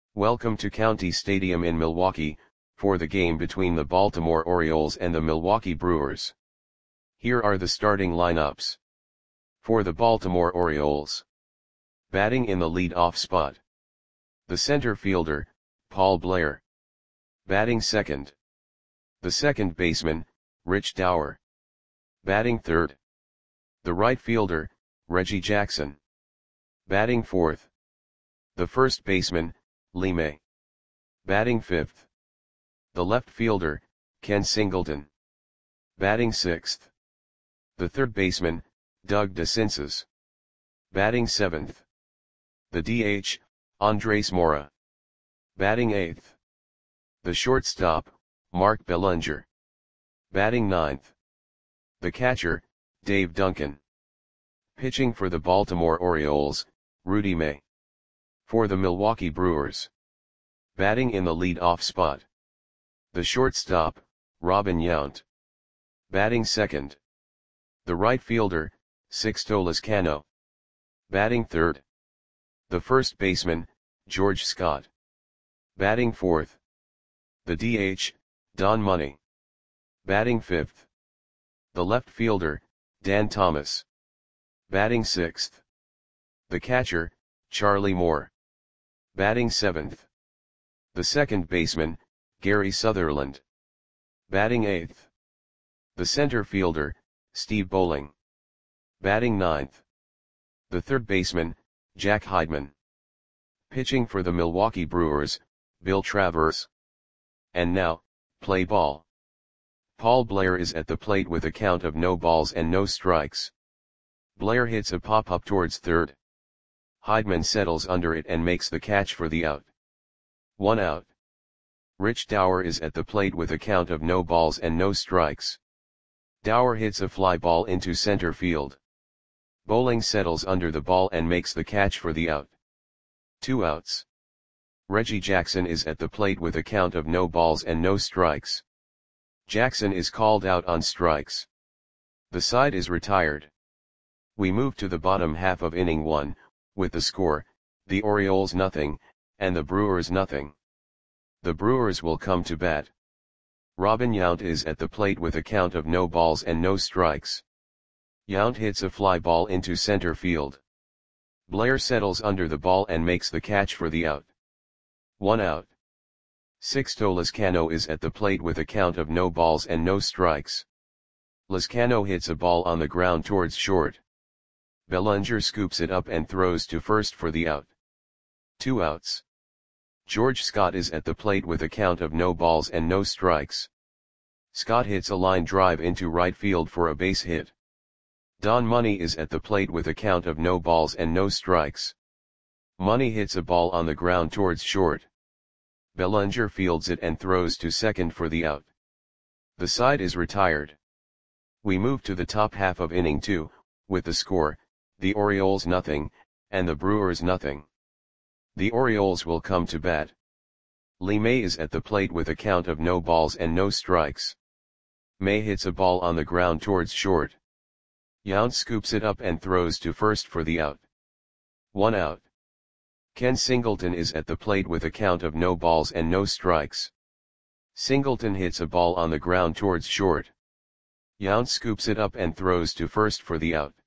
Welcome to County Stadium in Milwaukee, for the game between the Baltimore Orioles and the Milwaukee Brewers. Here are the starting lineups. For the Baltimore Orioles. Batting in the lead-off spot. The center fielder, Paul Blair. Batting second. The second baseman, Rich Dauer. Batting third. The right fielder, Reggie Jackson. Batting fourth. The first baseman, Lee May. Batting fifth. The left fielder, Ken Singleton. Batting sixth. The third baseman, Doug DeCinces. Batting seventh. The DH, Andres Mora. Batting eighth. The shortstop, Mark Belanger. Batting ninth. The catcher, Dave Duncan. Pitching for the Baltimore Orioles, Rudy May. For the Milwaukee Brewers. Batting in the lead-off spot. The shortstop, Robin Yount. Batting second. The right fielder, Sixto Lezcano. Batting third. The first baseman, George Scott. Batting fourth. The DH, Don Money. Batting fifth. The left fielder, Dan Thomas. Batting sixth. The catcher, Charlie Moore. Batting seventh. The second baseman, Gary Sutherland. Batting eighth. The center fielder, Steve Bowling. Batting ninth. The third baseman, Jack Heidman. Pitching for the Milwaukee Brewers, Bill Travers. And now, play ball. Paul Blair is at the plate with a count of no balls and no strikes. Blair hits a pop-up towards third. Heidman settles under it and makes the catch for the out. 1 out. Rich Dauer is at the plate with a count of no balls and no strikes. Dauer hits a fly ball into center field. Bowling settles under the ball and makes the catch for the out. 2 outs. Reggie Jackson is at the plate with a count of no balls and no strikes. Jackson is called out on strikes. The side is retired. We move to the bottom half of inning 1, with the score, the Orioles nothing, and the Brewers nothing. The Brewers will come to bat. Robin Yount is at the plate with a count of no balls and no strikes. Yount hits a fly ball into center field. Blair settles under the ball and makes the catch for the out. 1 out. Sixto Lezcano is at the plate with a count of no balls and no strikes. Lezcano hits a ball on the ground towards short. Belanger scoops it up and throws to first for the out. 2 outs. George Scott is at the plate with a count of no balls and no strikes. Scott hits a line drive into right field for a base hit. Don Money is at the plate with a count of no balls and no strikes. Money hits a ball on the ground towards short. Belanger fields it and throws to second for the out. The side is retired. We move to the top half of inning 2, with the score, the Orioles nothing, and the Brewers nothing. The Orioles will come to bat. Lee May is at the plate with a count of no balls and no strikes. May hits a ball on the ground towards short. Yount scoops it up and throws to first for the out. 1 out. Ken Singleton is at the plate with a count of no balls and no strikes. Singleton hits a ball on the ground towards short. Yount scoops it up and throws to first for the out.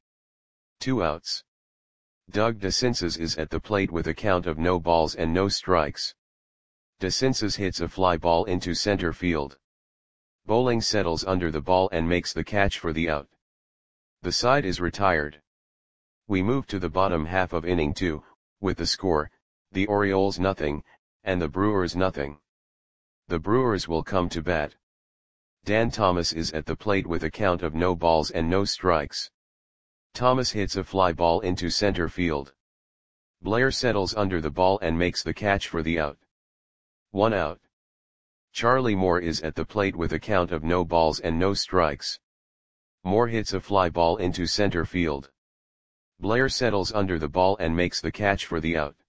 2 outs. Doug DeCinces is at the plate with a count of no balls and no strikes. DeCinces hits a fly ball into center field. Bowling settles under the ball and makes the catch for the out. The side is retired. We move to the bottom half of inning 2, with the score, the Orioles nothing, and the Brewers nothing. The Brewers will come to bat. Dan Thomas is at the plate with a count of no balls and no strikes. Thomas hits a fly ball into center field. Blair settles under the ball and makes the catch for the out. 1 out. Charlie Moore is at the plate with a count of no balls and no strikes. Moore hits a fly ball into center field. Blair settles under the ball and makes the catch for the out.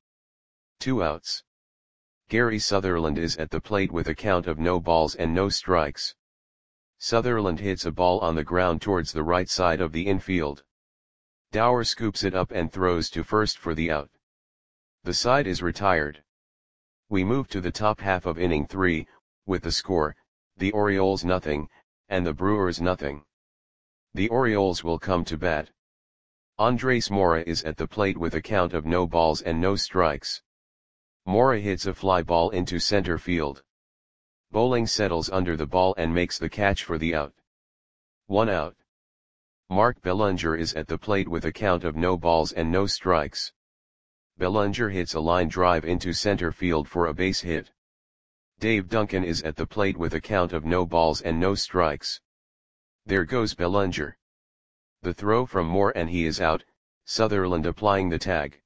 2 outs. Gary Sutherland is at the plate with a count of no balls and no strikes. Sutherland hits a ball on the ground towards the right side of the infield. Dauer scoops it up and throws to first for the out. The side is retired. We move to the top half of inning 3, with the score, the Orioles nothing, and the Brewers nothing. The Orioles will come to bat. Andres Mora is at the plate with a count of no balls and no strikes. Mora hits a fly ball into center field. Bowling settles under the ball and makes the catch for the out. 1 out. Mark Bellinger is at the plate with a count of no balls and no strikes. Bellinger hits a line drive into center field for a base hit. Dave Duncan is at the plate with a count of no balls and no strikes. There goes Bellinger. The throw from Moore and he is out, Sutherland applying the tag.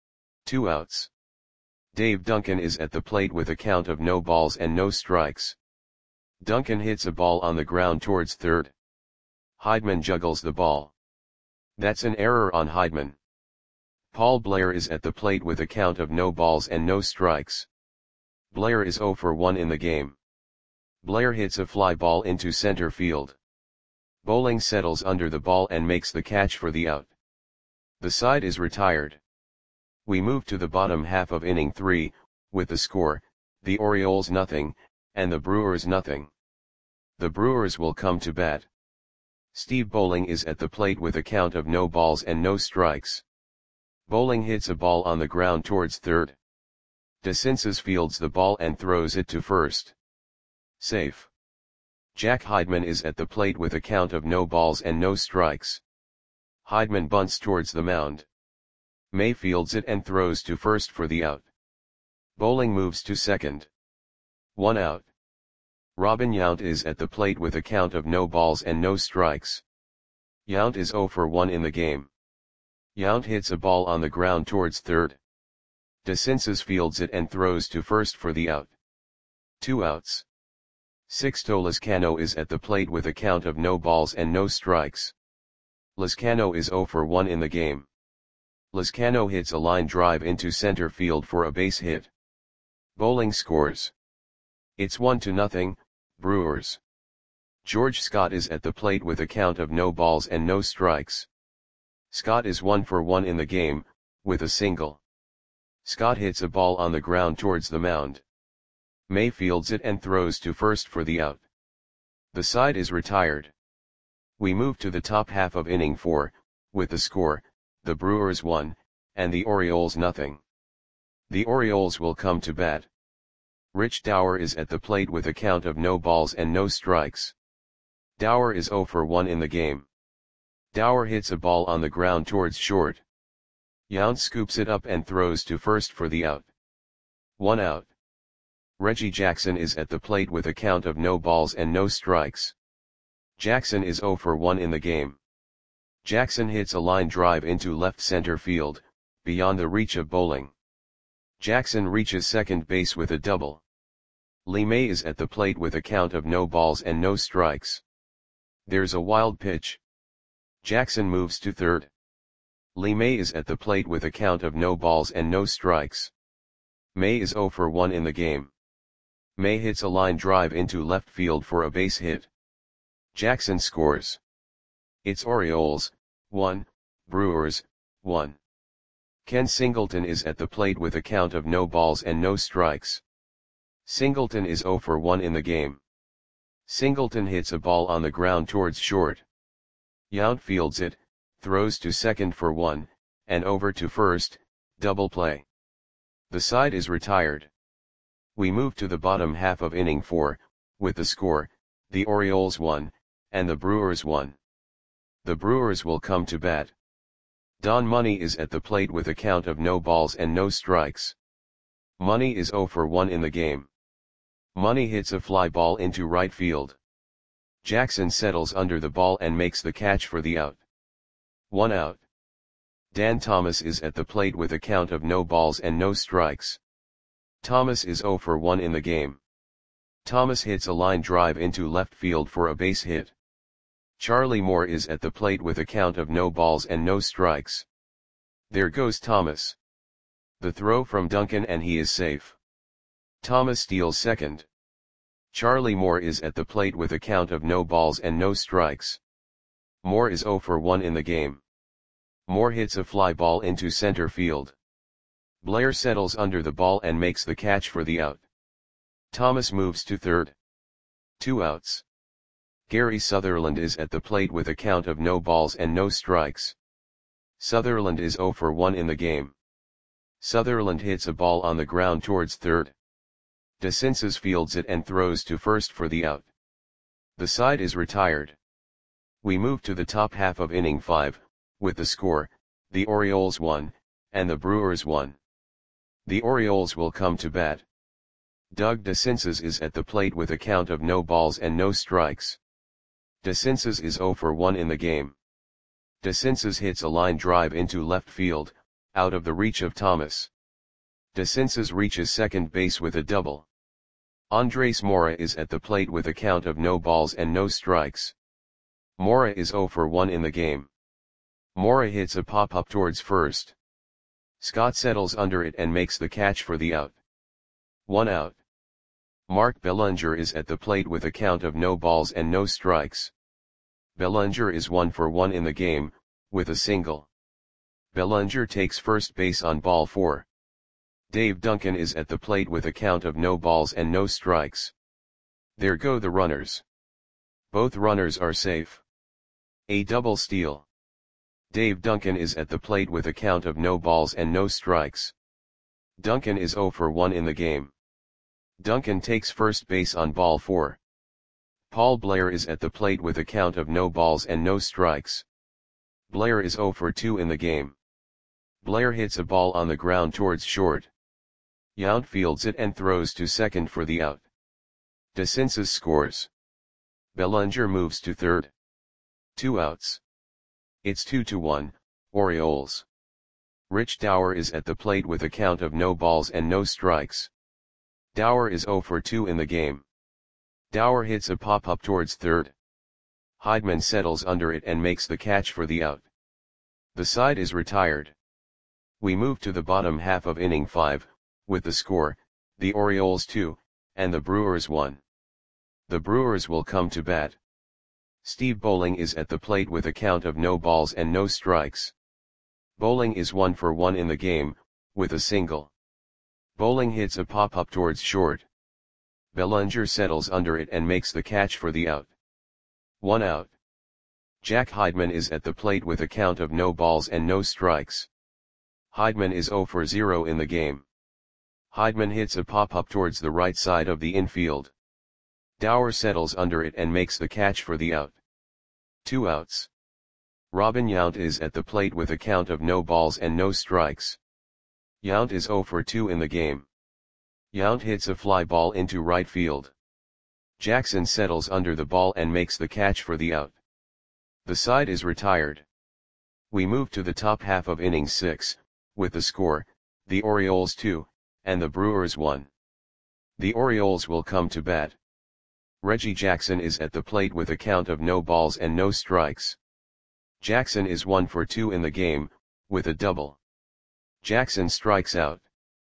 2 outs. Dave Duncan is at the plate with a count of no balls and no strikes. Duncan hits a ball on the ground towards third. Heidman juggles the ball. That's an error on Heidman. Paul Blair is at the plate with a count of no balls and no strikes. Blair is 0 for 1 in the game. Blair hits a fly ball into center field. Bowling settles under the ball and makes the catch for the out. The side is retired. We move to the bottom half of inning 3, with the score, the Orioles nothing, and the Brewers nothing. The Brewers will come to bat. Steve Bowling is at the plate with a count of no balls and no strikes. Bowling hits a ball on the ground towards third. DeCinces fields the ball and throws it to first. Safe. Jack Heidman is at the plate with a count of no balls and no strikes. Heidman bunts towards the mound. May fields it and throws to first for the out. Bowling moves to second. 1 out. Robin Yount is at the plate with a count of no balls and no strikes. Yount is 0 for 1 in the game. Yount hits a ball on the ground towards third. DeCinces fields it and throws to first for the out. 2 outs. Sixto Lezcano is at the plate with a count of no balls and no strikes. Lezcano is 0 for 1 in the game. Lezcano hits a line drive into center field for a base hit. Bowling scores. It's 1-0, Brewers. George Scott is at the plate with a count of no balls and no strikes. Scott is 1 for 1 in the game, with a single. Scott hits a ball on the ground towards the mound. May fields it and throws to first for the out. The side is retired. We move to the top half of inning 4, with the score, the Brewers 1, and the Orioles nothing. The Orioles will come to bat. Rich Dower is at the plate with a count of no balls and no strikes. Dower is 0 for 1 in the game. Dower hits a ball on the ground towards short. Yount scoops it up and throws to first for the out. 1 out. Reggie Jackson is at the plate with a count of no balls and no strikes. Jackson is 0 for 1 in the game. Jackson hits a line drive into left center field, beyond the reach of Bowling. Jackson reaches second base with a double. Lee May is at the plate with a count of no balls and no strikes. There's a wild pitch. Jackson moves to third. Lee May is at the plate with a count of no balls and no strikes. May is 0 for 1 in the game. May hits a line drive into left field for a base hit. Jackson scores. It's Orioles, 1, Brewers, 1. Ken Singleton is at the plate with a count of no balls and no strikes. Singleton is 0 for 1 in the game. Singleton hits a ball on the ground towards short. Yount fields it, throws to second for 1, and over to first, double play. The side is retired. We move to the bottom half of inning 4, with the score, the Orioles 1, and the Brewers 1. The Brewers will come to bat. Don Money is at the plate with a count of no balls and no strikes. Money is 0 for 1 in the game. Money hits a fly ball into right field. Jackson settles under the ball and makes the catch for the out. 1 out. Dan Thomas is at the plate with a count of no balls and no strikes. Thomas is 0 for 1 in the game. Thomas hits a line drive into left field for a base hit. Charlie Moore is at the plate with a count of no balls and no strikes. There goes Thomas. The throw from Duncan and he is safe. Thomas steals second. Charlie Moore is at the plate with a count of no balls and no strikes. Moore is 0 for 1 in the game. Moore hits a fly ball into center field. Blair settles under the ball and makes the catch for the out. Thomas moves to third. 2 outs. Gary Sutherland is at the plate with a count of no balls and no strikes. Sutherland is 0 for 1 in the game. Sutherland hits a ball on the ground towards third. DeCinces fields it and throws to first for the out. The side is retired. We move to the top half of inning 5, with the score, the Orioles 1, and the Brewers 1. The Orioles will come to bat. Doug DeCinces is at the plate with a count of no balls and no strikes. DeCinces is 0 for 1 in the game. DeCinces hits a line drive into left field, out of the reach of Thomas. DeCinces reaches second base with a double. Andres Mora is at the plate with a count of no balls and no strikes. Mora is 0 for 1 in the game. Mora hits a pop-up towards first. Scott settles under it and makes the catch for the out. 1 out. Mark Bellinger is at the plate with a count of no balls and no strikes. Bellinger is 1 for 1 in the game, with a single. Bellinger takes first base on ball 4. Dave Duncan is at the plate with a count of no balls and no strikes. There go the runners. Both runners are safe. A double steal. Dave Duncan is at the plate with a count of no balls and no strikes. Duncan is 0 for 1 in the game. Duncan takes first base on ball 4. Paul Blair is at the plate with a count of no balls and no strikes. Blair is 0 for 2 in the game. Blair hits a ball on the ground towards short. Yount fields it and throws to second for the out. DeCinces scores. Bellinger moves to third. 2 outs. It's 2-1, Orioles. Rich Dower is at the plate with a count of no balls and no strikes. Dower is 0 for 2 in the game. Dower hits a pop-up towards third. Heidman settles under it and makes the catch for the out. The side is retired. We move to the bottom half of inning 5, with the score, the Orioles 2, and the Brewers 1. The Brewers will come to bat. Steve Bowling is at the plate with a count of no balls and no strikes. Bowling is 1 for 1 in the game, with a single. Bowling hits a pop-up towards short. Bellinger settles under it and makes the catch for the out. 1 out. Jack Heidman is at the plate with a count of no balls and no strikes. Heidman is 0 for 0 in the game. Heidman hits a pop-up towards the right side of the infield. Dower settles under it and makes the catch for the out. 2 outs. Robin Yount is at the plate with a count of no balls and no strikes. Yount is 0 for 2 in the game. Yount hits a fly ball into right field. Jackson settles under the ball and makes the catch for the out. The side is retired. We move to the top half of inning 6, with the score, the Orioles 2, and the Brewers 1. The Orioles will come to bat. Reggie Jackson is at the plate with a count of no balls and no strikes. Jackson is 1 for 2 in the game, with a double. Jackson strikes out.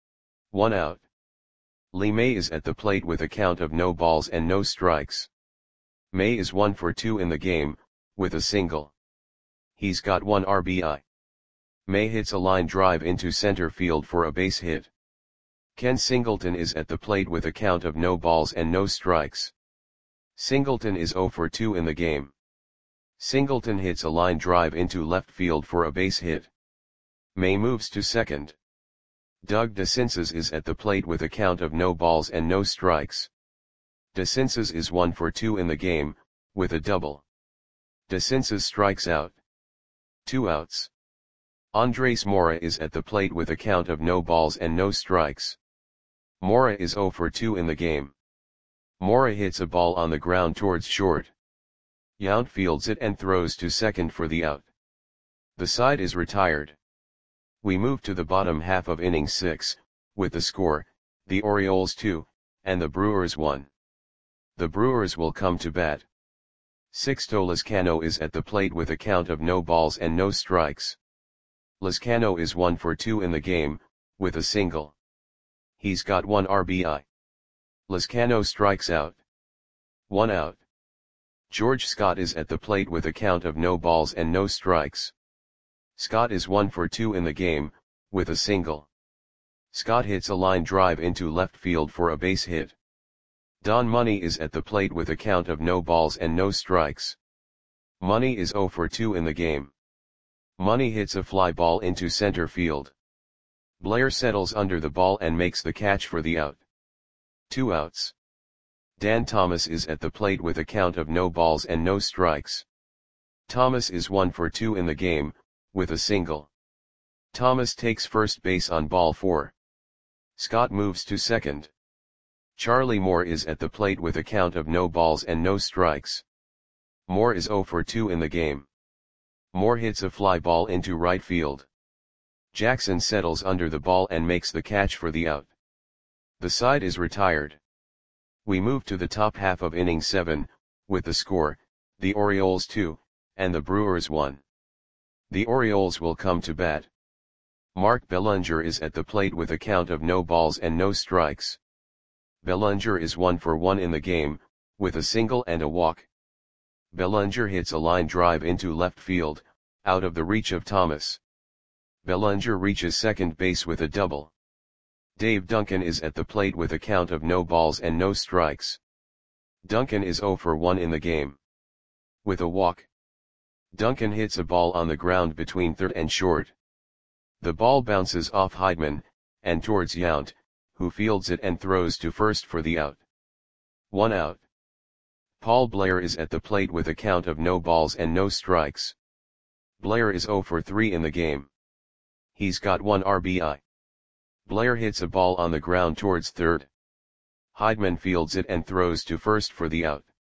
1 out. Lee May is at the plate with a count of no balls and no strikes. May is 1 for 2 in the game, with a single. He's got 1 RBI. May hits a line drive into center field for a base hit. Ken Singleton is at the plate with a count of no balls and no strikes. Singleton is 0 for 2 in the game. Singleton hits a line drive into left field for a base hit. May moves to second. Doug DeCinces is at the plate with a count of no balls and no strikes. DeCinces is 1 for 2 in the game, with a double. DeCinces strikes out. 2 outs. Andres Mora is at the plate with a count of no balls and no strikes. Mora is 0 for 2 in the game. Mora hits a ball on the ground towards short. Yount fields it and throws to second for the out. The side is retired. We move to the bottom half of inning 6, with the score, the Orioles 2, and the Brewers 1. The Brewers will come to bat. Sixto Lezcano is at the plate with a count of no balls and no strikes. Lezcano is 1 for 2 in the game, with a single. He's got 1 RBI. Lezcano strikes out. 1 out. George Scott is at the plate with a count of no balls and no strikes. Scott is 1 for 2 in the game, with a single. Scott hits a line drive into left field for a base hit. Don Money is at the plate with a count of no balls and no strikes. Money is 0 for 2 in the game. Money hits a fly ball into center field. Blair settles under the ball and makes the catch for the out. 2 outs. Dan Thomas is at the plate with a count of no balls and no strikes. Thomas is 1 for 2 in the game, with a single. Thomas takes first base on ball 4. Scott moves to second. Charlie Moore is at the plate with a count of no balls and no strikes. Moore is 0 for 2 in the game. Moore hits a fly ball into right field. Jackson settles under the ball and makes the catch for the out. The side is retired. We move to the top half of inning 7, with the score, the Orioles 2, and the Brewers 1. The Orioles will come to bat. Mark Bellinger is at the plate with a count of no balls and no strikes. Bellinger is 1 for 1 in the game, with a single and a walk. Bellinger hits a line drive into left field, out of the reach of Thomas. Bellinger reaches second base with a double. Dave Duncan is at the plate with a count of no balls and no strikes. Duncan is 0 for 1 in the game. With a walk. Duncan hits a ball on the ground between third and short. The ball bounces off Heidman, and towards Yount, who fields it and throws to first for the out. 1 out. Paul Blair is at the plate with a count of no balls and no strikes. Blair is 0 for 3 in the game. He's got 1 RBI. Blair hits a ball on the ground towards third. Heidman fields it and throws to first for the out.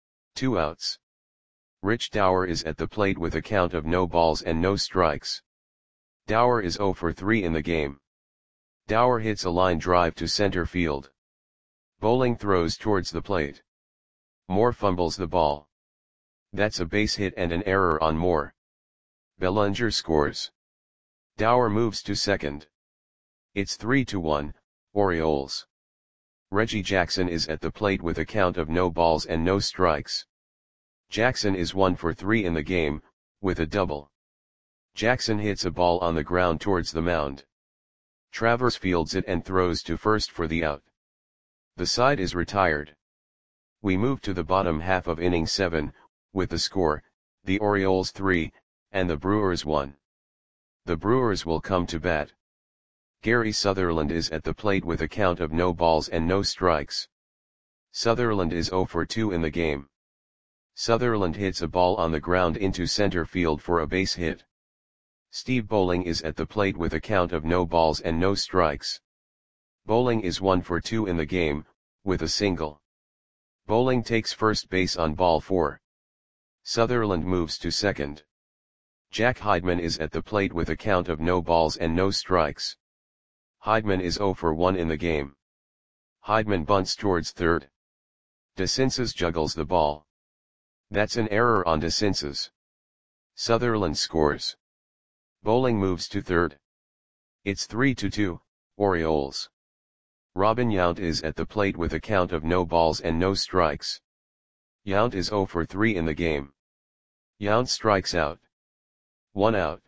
2 outs. Rich Dower is at the plate with a count of no balls and no strikes. Dower is 0 for 3 in the game. Dower hits a line drive to center field. Bowling throws towards the plate. Moore fumbles the ball. That's a base hit and an error on Moore. Bellinger scores. Dower moves to second. It's 3-1, Orioles. Reggie Jackson is at the plate with a count of no balls and no strikes. Jackson is 1 for 3 in the game, with a double. Jackson hits a ball on the ground towards the mound. Travers fields it and throws to first for the out. The side is retired. We move to the bottom half of inning 7, with the score, the Orioles 3, and the Brewers 1. The Brewers will come to bat. Gary Sutherland is at the plate with a count of no balls and no strikes. Sutherland is 0 for 2 in the game. Sutherland hits a ball on the ground into center field for a base hit. Steve Bowling is at the plate with a count of no balls and no strikes. Bowling is 1 for 2 in the game, with a single. Bowling takes first base on ball 4. Sutherland moves to second. Jack Heidman is at the plate with a count of no balls and no strikes. Heidman is 0 for 1 in the game. Heidman bunts towards third. DeCinces juggles the ball. That's an error on DeCinces. Sutherland scores. Bowling moves to third. It's 3-2, Orioles. Robin Yount is at the plate with a count of no balls and no strikes. Yount is 0 for 3 in the game. Yount strikes out. 1 out.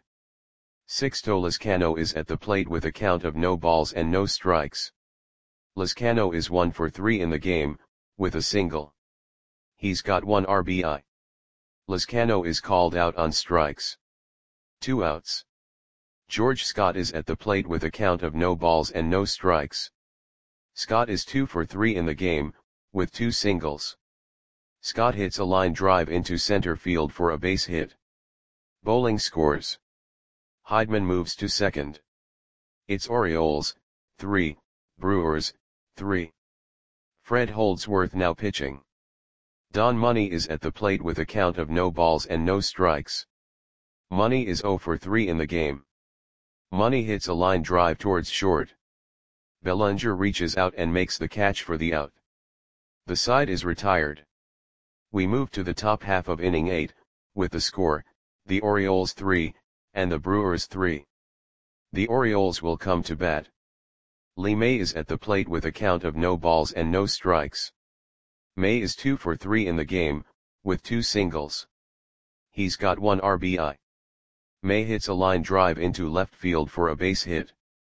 Sixto Lizcano is at the plate with a count of no balls and no strikes. Lizcano is 1 for 3 in the game, with a single. He's got 1 RBI. Lizcano is called out on strikes. 2 outs. George Scott is at the plate with a count of no balls and no strikes. Scott is 2 for 3 in the game, with 2 singles. Scott hits a line drive into center field for a base hit. Bowling scores. Heidman moves to second. It's Orioles, 3, Brewers, 3. Fred Holdsworth now pitching. Don Money is at the plate with a count of no balls and no strikes. Money is 0 for 3 in the game. Money hits a line drive towards short. Bellinger reaches out and makes the catch for the out. The side is retired. We move to the top half of inning 8, with the score, the Orioles 3, and the Brewers 3. The Orioles will come to bat. Lee May is at the plate with a count of no balls and no strikes. May is 2 for 3 in the game, with 2 singles. He's got 1 RBI. May hits a line drive into left field for a base hit.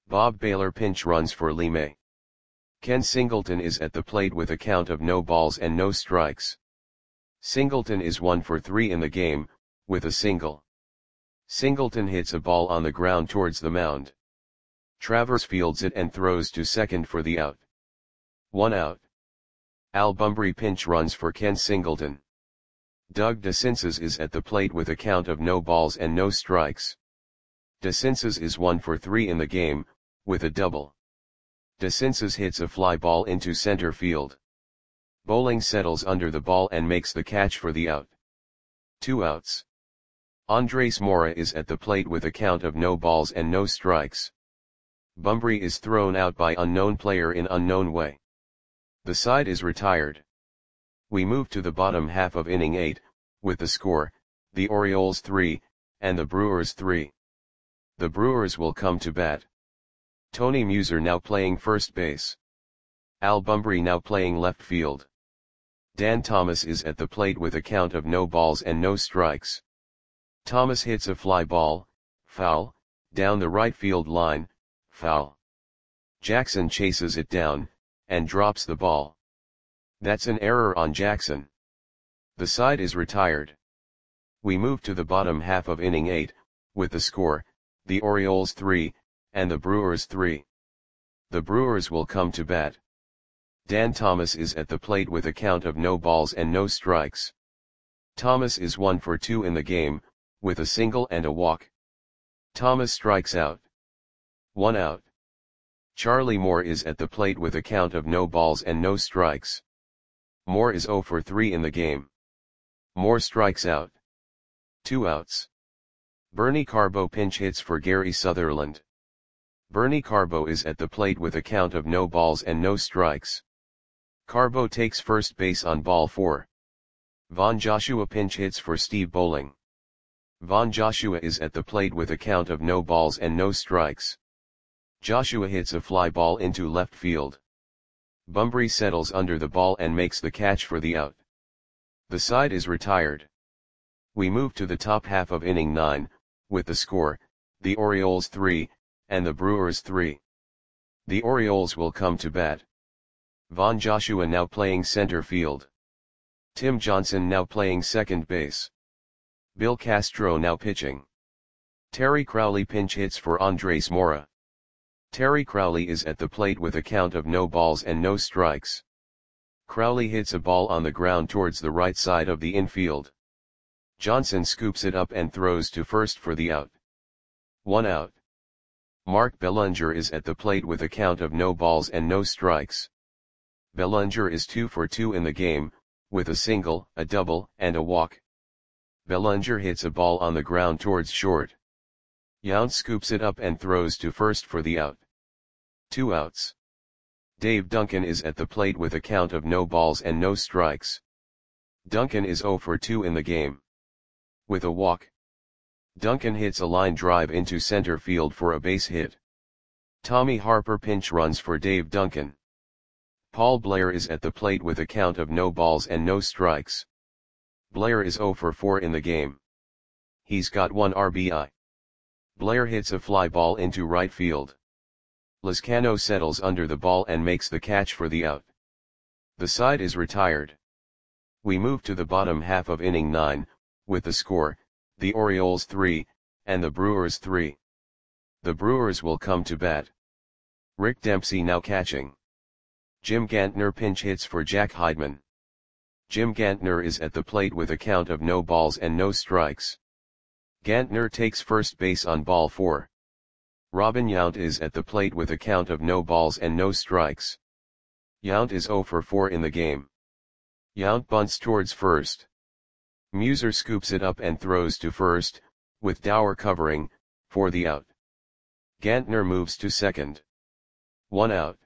Bob Baylor pinch runs for Lee May. Ken Singleton is at the plate with a count of no balls and no strikes. Singleton is 1 for 3 in the game, with a single. Singleton hits a ball on the ground towards the mound. Travers fields it and throws to second for the out. 1 out. Al Bumbry pinch runs for Ken Singleton. Doug DeCinces is at the plate with a count of no balls and no strikes. DeCinces is 1 for 3 in the game, with a double. DeCinces hits a fly ball into center field. Bowling settles under the ball and makes the catch for the out. 2 outs. Andres Mora is at the plate with a count of no balls and no strikes. Bumbry is thrown out by unknown player in unknown way. The side is retired. We move to the bottom half of inning 8, with the score, the Orioles 3, and the Brewers 3. The Brewers will come to bat. Tony Muser now playing first base. Al Bumbry now playing left field. Dan Thomas is at the plate with a count of no balls and no strikes. Thomas hits a fly ball, foul, down the right field line, foul. Jackson chases it down, and drops the ball. That's an error on Jackson. The side is retired. We move to the bottom half of inning 8, with the score, the Orioles 3, and the Brewers 3. The Brewers will come to bat. Dan Thomas is at the plate with a count of no balls and no strikes. Thomas is 1 for 2 in the game, with a single and a walk. Thomas strikes out. 1 out. Charlie Moore is at the plate with a count of no balls and no strikes. Moore is 0 for 3 in the game. Moore strikes out. 2 outs. Bernie Carbo pinch hits for Gary Sutherland. Bernie Carbo is at the plate with a count of no balls and no strikes. Carbo takes first base on ball 4. Von Joshua pinch hits for Steve Bowling. Von Joshua is at the plate with a count of no balls and no strikes. Joshua hits a fly ball into left field. Bumbry settles under the ball and makes the catch for the out. The side is retired. We move to the top half of inning 9, with the score, the Orioles 3, and the Brewers 3. The Orioles will come to bat. Von Joshua now playing center field. Tim Johnson now playing second base. Bill Castro now pitching. Terry Crowley pinch hits for Andres Mora. Terry Crowley is at the plate with a count of no balls and no strikes. Crowley hits a ball on the ground towards the right side of the infield. Johnson scoops it up and throws to first for the out. 1 out. Mark Bellinger is at the plate with a count of no balls and no strikes. Bellinger is 2 for 2 in the game, with a single, a double, and a walk. Bellinger hits a ball on the ground towards short. Yount scoops it up and throws to first for the out. 2 outs. Dave Duncan is at the plate with a count of no balls and no strikes. Duncan is 0 for 2 in the game. With a walk. Duncan hits a line drive into center field for a base hit. Tommy Harper pinch runs for Dave Duncan. Paul Blair is at the plate with a count of no balls and no strikes. Blair is 0 for 4 in the game. He's got 1 RBI. Blair hits a fly ball into right field. Lizcano settles under the ball and makes the catch for the out. The side is retired. We move to the bottom half of inning 9, with the score, the Orioles 3, and the Brewers 3. The Brewers will come to bat. Rick Dempsey now catching. Jim Gantner pinch hits for Jack Heidman. Jim Gantner is at the plate with a count of no balls and no strikes. Gantner takes first base on ball 4. Robin Yount is at the plate with a count of no balls and no strikes. Yount is 0 for 4 in the game. Yount bunts towards first. Muser scoops it up and throws to first, with Dower covering, for the out. Gantner moves to second. 1 out.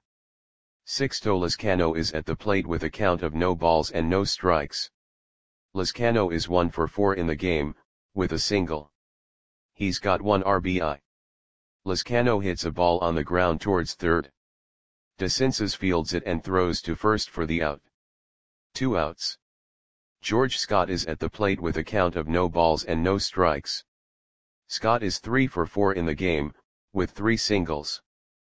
Sixto Lizcano is at the plate with a count of no balls and no strikes. Lizcano is 1 for 4 in the game, with a single. He's got 1 RBI. Lizcano hits a ball on the ground towards third. DeCinces fields it and throws to first for the out. 2 outs. George Scott is at the plate with a count of no balls and no strikes. Scott is 3 for 4 in the game, with 3 singles.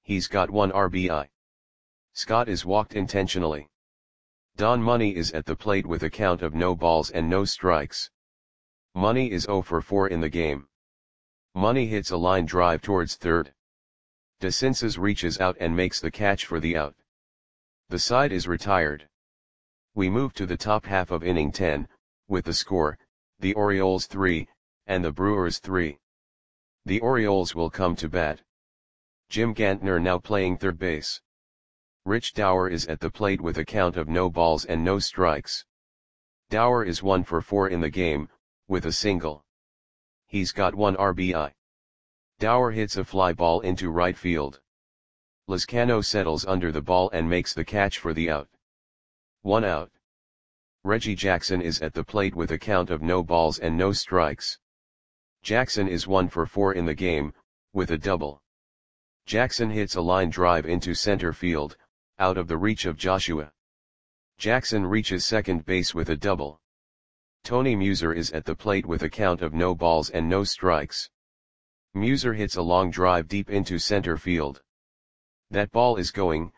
He's got 1 RBI. Scott is walked intentionally. Don Money is at the plate with a count of no balls and no strikes. Money is 0 for 4 in the game. Money hits a line drive towards third. DeCinces reaches out and makes the catch for the out. The side is retired. We move to the top half of inning 10, with the score, the Orioles 3, and the Brewers 3. The Orioles will come to bat. Jim Gantner now playing third base. Rich Dauer is at the plate with a count of no balls and no strikes. Dauer is 1 for 4 in the game, with a single. He's got 1 RBI. Dauer hits a fly ball into right field. Lizcano settles under the ball and makes the catch for the out. 1 out. Reggie Jackson is at the plate with a count of no balls and no strikes. Jackson is 1 for 4 in the game, with a double. Jackson hits a line drive into center field, out of the reach of Joshua. Jackson reaches second base with a double. Tony Muser is at the plate with a count of no balls and no strikes. Muser hits a long drive deep into center field. That ball is gone.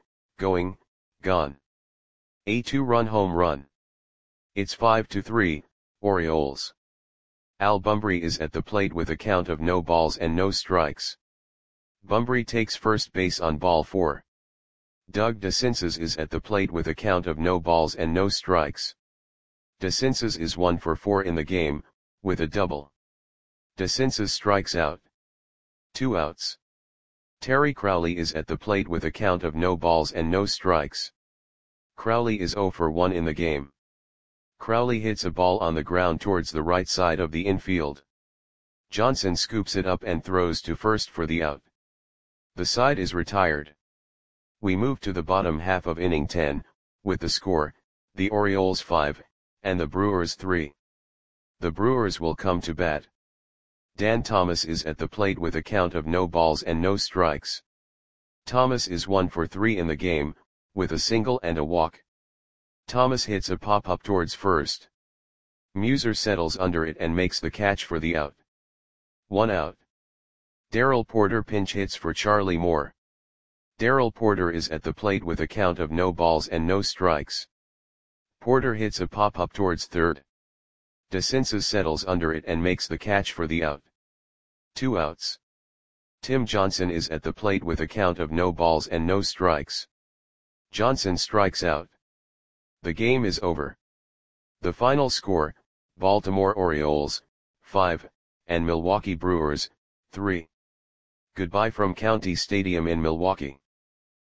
A 2-run home run. It's 5-3, Orioles. Al Bumbry is at the plate with a count of no balls and no strikes. Bumbry takes first base on ball 4. Doug DeCinces is at the plate with a count of no balls and no strikes. DeCinces is 1 for 4 in the game, with a double. DeCinces strikes out. 2 outs. Terry Crowley is at the plate with a count of no balls and no strikes. Crowley is 0 for 1 in the game. Crowley hits a ball on the ground towards the right side of the infield. Johnson scoops it up and throws to first for the out. The side is retired. We move to the bottom half of inning 10, with the score, the Orioles 5, and the Brewers 3. The Brewers will come to bat. Dan Thomas is at the plate with a count of no balls and no strikes. Thomas is 1 for 3 in the game, with a single and a walk. Thomas hits a pop-up towards first. Muser settles under it and makes the catch for the out. 1 out. Darrell Porter pinch hits for Charlie Moore. Darrell Porter is at the plate with a count of no balls and no strikes. Porter hits a pop-up towards third. DeCinces settles under it and makes the catch for the out. 2 outs. Tim Johnson is at the plate with a count of no balls and no strikes. Johnson strikes out. The game is over. The final score, Baltimore Orioles, 5, and Milwaukee Brewers, 3. Goodbye from County Stadium in Milwaukee.